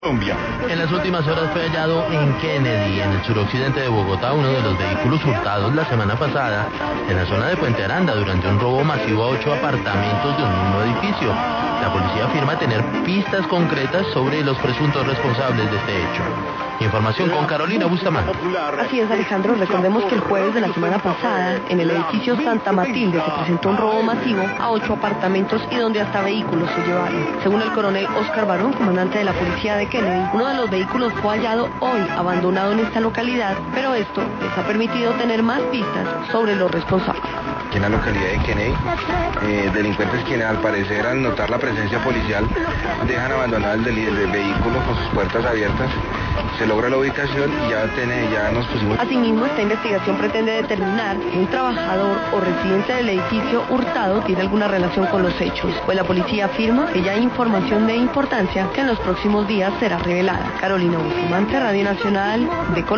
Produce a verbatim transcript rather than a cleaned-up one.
Colombia. En las últimas horas fue hallado en Kennedy, en el suroccidente de Bogotá, uno de los vehículos hurtados la semana pasada en la zona de Puente Aranda durante un robo masivo a ocho apartamentos de un mismo edificio. La policía afirma tener pistas concretas sobre los presuntos responsables de este hecho. Información con Carolina Bustamante. Así es, Alejandro. Recordemos que el jueves de la semana pasada, en el edificio Santa Matilde, se presentó un robo masivo a ocho apartamentos y donde hasta vehículos se llevaron. Según el coronel Oscar Barón, comandante de la policía de Kennedy, uno de los vehículos fue hallado hoy abandonado en esta localidad, pero esto les ha permitido tener más pistas sobre los responsables. Aquí en la localidad de Kennedy, eh, delincuentes quienes al parecer al notar la presencia policial dejan abandonado el, del, el vehículo con sus puertas abiertas. Se logra la ubicación y ya, tiene, ya nos pusimos... Asimismo, esta investigación pretende determinar si un trabajador o residente del edificio hurtado tiene alguna relación con los hechos, pues la policía afirma que ya hay información de importancia que en los próximos días será revelada. Carolina Bustamante, Radio Nacional de Colombia.